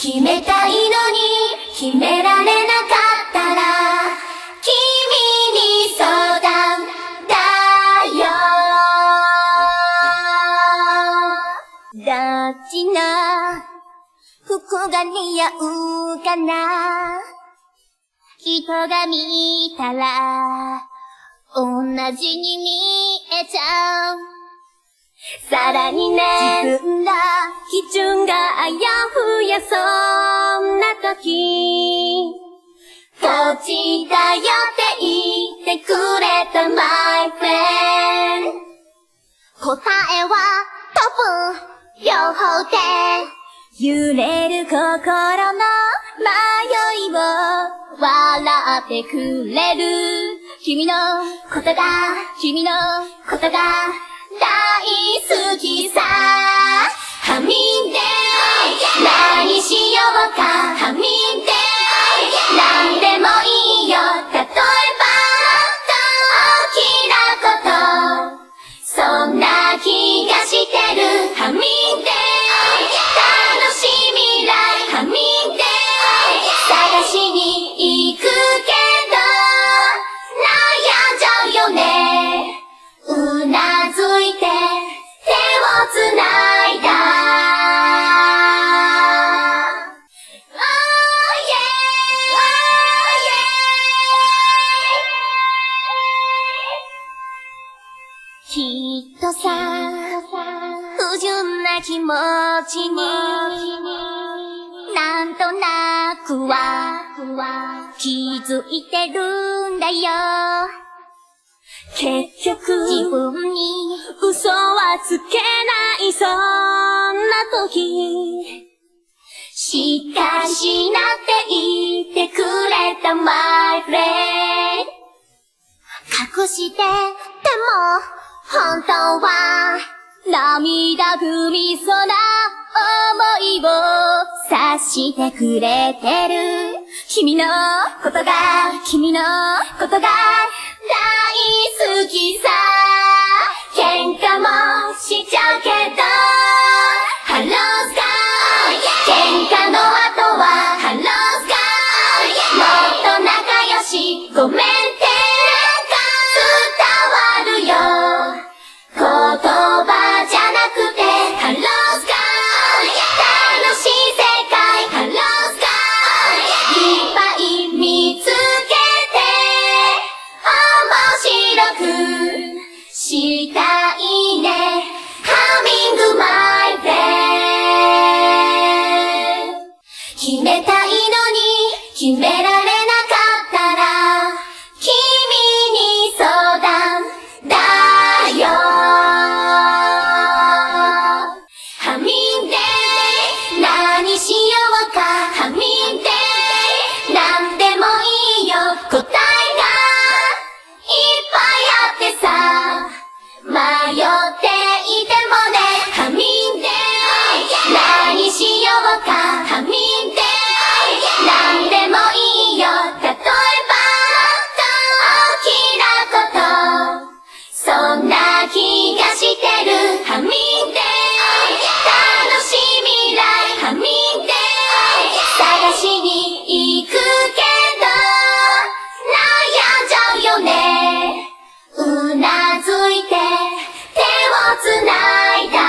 決めたいのに決められなかったら君に相談だよ。どっちの服が似合うかな。人が見たら同じに見えちゃう。さらにね、自分ら基準があやふやそんな時、こっちだよって言ってくれた my friend。 答えは多分両方で揺れる心の迷いを笑ってくれる。君のことが大好きさ。はみ出何しようか。はみ出何でもいいよ。例えば大きなことそんな気がしてる。はみ出楽しい未来。はみ出探しに行くけど悩んじゃうよね。うなずいて手をつないだ。 Oh yeah, oh yeah。 きっとさ、不純な気持ちになんとなくは気づいてるんだよ。結局自分に嘘はつけないそんな時、しかしなって言ってくれた my friend。 隠してでも本当は涙ぐみそうな想いを察してくれてる。君のことが大好きさ。喧嘩もしちゃうけど Hello Sky。 喧嘩の後は Hello Sky。 もっと仲良しごめんって伝わるよ。言葉じゃなくて Hello Sky。 楽しい世界 Hello Sky。 いっぱい見つけて面白くしたいね。ハミングマイベル。決めたいのに決められなかったら君に相談だよ。はみ出何しようか。はみ出なんでもいいよ。答えがいっぱいあってさ、迷っていてもね。はみ出何しようか。はみ出なんでもいいよ。例えば大きなことそんな気がしてる。はみ出楽しい未来。はみ出探しに行くけど悩んじゃうよね。うなずいて手をつないだ。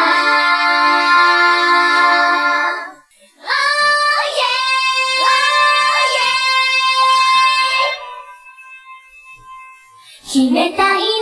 Oh yeah, oh yeah。 決めたい